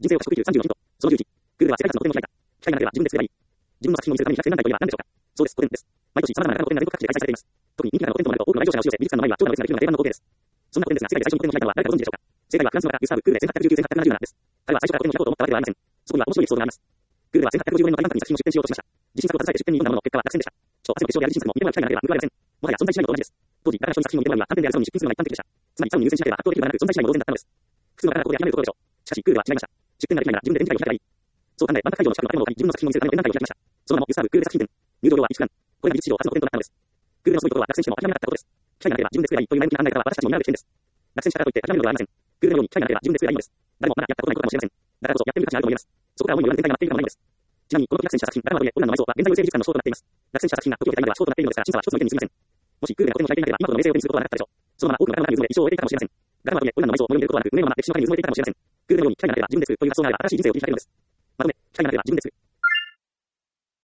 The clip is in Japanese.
人生を食育34ヒント。その11。グールは世界初の古典を開いた。機械なければ自分で作ればいい。自分の作品を見せるために100点台といえば何でしょうか。そうです、古典です。毎年様々な中の古典が全国各地で開催されています。特に人気な古典となると多くの来場者が押し寄せ、美術館の前は長蛇の列ができるのが定番の光景です。そんな古典ですが、世界で最初の古典を開いたのは誰かご存知でしょうか。正解はフランスの画家グスタブ・グールで1819-1877です。彼は最初から古典を開こうと思ったわけではありません。そこには面白いエピソードがあります。グールは1855年の大万博に作品を出展しようとしました。自信作を携えて出展に挑んだものの結果は落選でした。賞を集めて賞や自信作も見てもらう機会がなければ報われません。もはや存在しないのと同じです。当時、画家賞に作品を見てもらうには単点である賞に出品するのが一般的でした。つまり賞に優先しなければ圧倒的ではなく存在しないも同然だったのです。普通の画家ならここで諦めるところでしょう。しかし、グールは違いました。出展ができないなら自分で展示会を開けばいい。そう考え、万博会場の近くの建物を借り、自分の作品を見せるための展覧会を開きました。その名もグスタブ・グール作品展。入場料は1週間。これが美術史上初の古典となったのです。グールのすごいことは落選しても諦めなかったことです。機械なければ自分で作ればいいという前向きな考え方は私たちも担うべき点です。落選したからといって諦めるのではありません。グールのように機械なければ自分で作ればいいのです。誰もまだやったことないことかもしれません。だからこそやってみる価値があると思います。そこから思いを言わぬ展開が待っているかもないのです。ちなみに、この時落選した作品、ドラマといえ、オルランの埋葬は現在、世界美術館の賞となっています。落選した作品が時を経た今では賞となっているのですから、審査は一つの意見に過ぎません。もしグールが古典を開いていなければ、今ほどの名声を手にすることはなかったでしょう。そのまま多くの画家の中に埋もれ、一生を終えていたかもしれません。ガラマといえ、オルランの埋葬をも読めることはなく、無名のまま歴史の中に埋もれていたかもしれません。グールのように機械なければ自分で作るという発想があれば新しい人生を切り開けるのです。まとめ、機械なければ自分で作る。